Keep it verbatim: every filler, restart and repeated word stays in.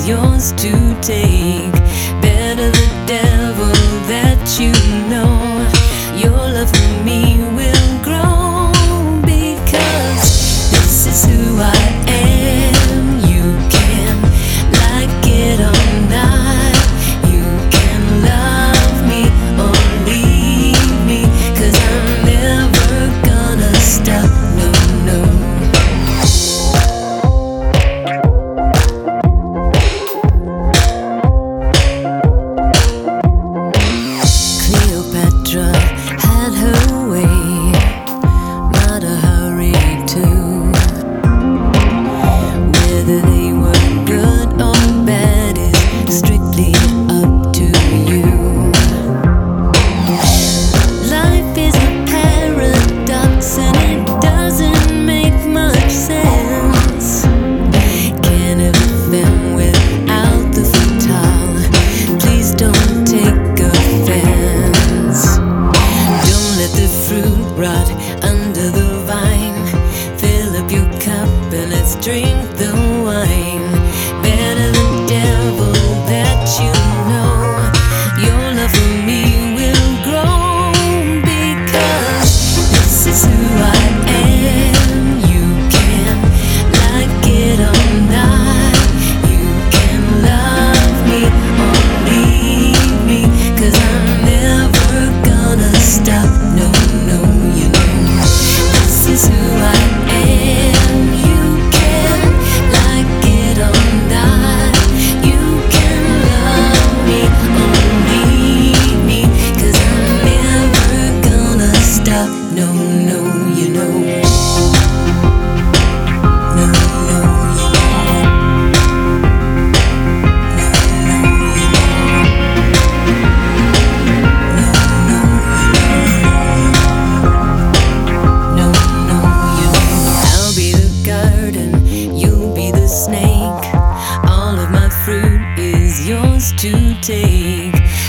is yours to take. Better the devil that you know. Your love for me will grow, because this is who I am. You can like it or not, you can love me or leave me, 'cause I'm never gonna stop, no, no. Cleopatra had her way, not a hurry too. Whether they were good or bad is strictly up to you. Life is a paradox and it doesn't make much sense. Can't have a film without the fatale. Please don't take offense. Don't let the fruit rot under the vine. Fill up your cup and let's drink the wine. Better the devil that you know. Your love for me will grow, because this is who I am. You can like it or not, you can love me or leave me, 'cause I'm never gonna stop, no, no, you know. This is who I am. You can like it or not, you can love me or leave me, 'cause I'm never gonna stop, no, no, you know. No, no, you know. No, no, you know. No, no, no, no, you know. I'll be the garden, you'll be the snake. All of my fruit is yours to take.